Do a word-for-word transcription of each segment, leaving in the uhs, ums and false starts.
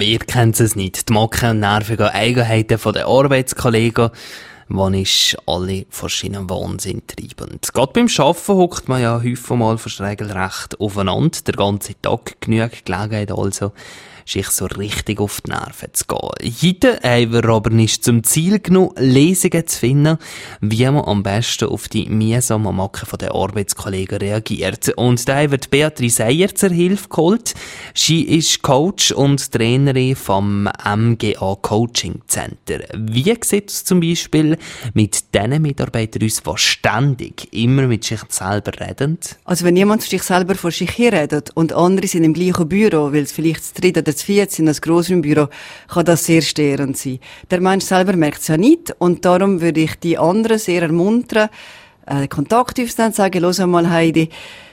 Wer kennt es nicht? Die Macken und nervigen Eigenheiten der Arbeitskollegen, die ist alle verschiedenen Wahnsinn treiben. Gerade beim Arbeiten hockt man ja häufig mal fast regelrecht aufeinander, der ganze Tag genügend Gelegenheit also, sich so richtig auf die Nerven zu gehen. Heute haben wir aber nicht zum Ziel genommen, Lesungen zu finden, wie man am besten auf die mühsamen Macken der Arbeitskollegen reagiert. Und da haben wir Beatrice Eyer zur Hilfe geholt. Sie ist Coach und Trainerin vom M G A Coaching Center. Wie sieht es zum Beispiel mit den Mitarbeitern aus, die ständig immer mit sich selber reden? Also wenn jemand sich selber vor sich her redet und andere sind im gleichen Büro, weil es vielleicht das dritte oder das vierte sind, das Grossraumbüro, kann das sehr störend sein. Der Mensch selber merkt es ja nicht und darum würde ich die anderen sehr ermuntern, äh, Kontakt aufzunehmen, sagen, los einmal Heidi,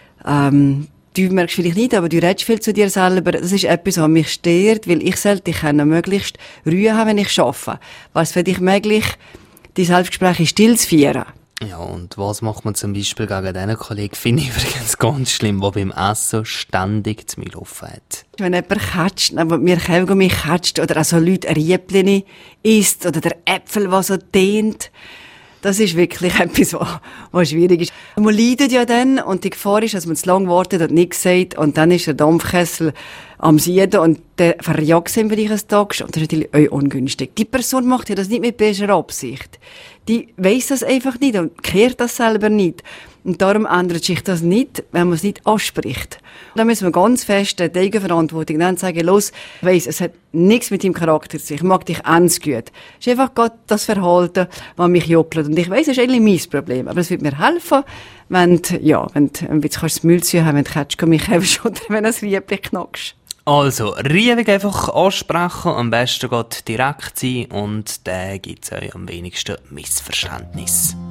ähm, du merkst vielleicht nicht, aber du redest viel zu dir selber. Das ist etwas, was mich stört, weil ich sollte ich möglichst Ruhe haben, wenn ich arbeite. Was für dich möglich, die Selbstgespräche still zu führen? Ja, und was macht man zum Beispiel gegen diesen Kollegen? Finde ich übrigens ganz schlimm, der beim Essen ständig zu mir offen hat. Wenn jemand katscht, aber mir Kaugummi katscht, oder auch so Leute Riebchen isst, oder der Äpfel, der so dehnt, das ist wirklich etwas, was, was schwierig ist. Man leidet ja dann, und die Gefahr ist, dass man zu lange wartet und nichts sagt, und dann ist der Dampfkessel am Sieden, und der verjagt sind bei dich ein Tag, und das ist natürlich auch ungünstig. Die Person macht ja das nicht mit böser Absicht. Die weiss das einfach nicht und kehrt das selber nicht. Und darum ändert sich das nicht, wenn man es nicht anspricht. Da müssen wir ganz fest die Eigenverantwortung dann sagen, los, ich weiss, es hat nichts mit deinem Charakter zu tun. Ich mag dich ernst gut. Es ist einfach gerade das Verhalten, was mich juckelt. Und ich weiss, es ist eigentlich mein Problem. Aber es wird mir helfen, wenn du, ja, wenn du ein bisschen das Müll zu haben, wenn du Ketschgummi hast oder wenn du ein Riebchen knackst. Also, Riebig einfach ansprechen, am besten geht direkt sein und dann gibt es am wenigsten Missverständnis.